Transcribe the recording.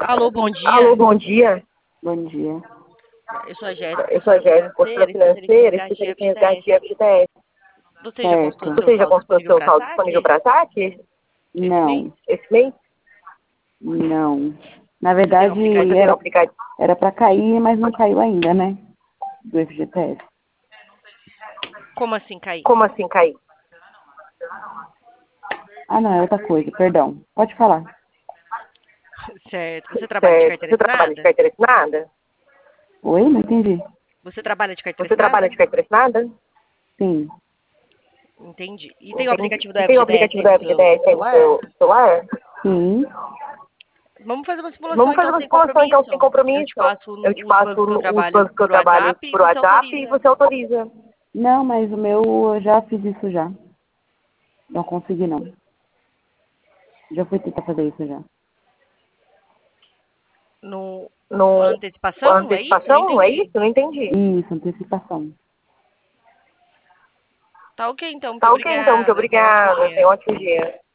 Alô, bom Alô, dia. bom dia. Bom dia. Eu sou a Jéssica, Eu sou a consultora Jéssica, consultora financeira, financeira, especialista em especialista em resgate resgate de de FGTS. FGTS. Você já consultou Certo. seu Você já saldo consultou disponível seu para saldo disponível saque para saque esse mês? Não, esse mês? não. Na Você tem um verdade, Você tem um aplicativo? era para cair, mas não caiu ainda, né? Do FGTS. Como assim, cair? Como assim cair? Ah, não, é outra coisa, perdão. Pode falar. Certo. Você trabalha de Certo. carteira Você trabalha de assinada? carteira assinada? Oi? Não entendi. Você trabalha de carteira Você trabalha assinada? de carteira assinada? Sim. Entendi. E tem o Entendi. aplicativo do E tem o FGTS aplicativo aí do no seu FGTS aí no celular? seu celular? Sim. Vamos fazer uma simulação Vamos fazer então uma sem simulação então compromisso. sem Eu te compromisso. passo Eu te os passo bancos que eu os trabalho bancos que eu por trabalho WhatsApp e por você WhatsApp e autoriza. você autoriza. Não, mas o meu eu já fiz isso já. Não consegui, não. Já fui tentar fazer isso já. No No antecipação, é isso? Não antecipação, é entendi. isso? Não entendi. Isso, antecipação. Tá ok, então. Muito Tá ok então, muito obrigada. Tenha um ótimo obrigada. dia. Tenha um ótimo dia.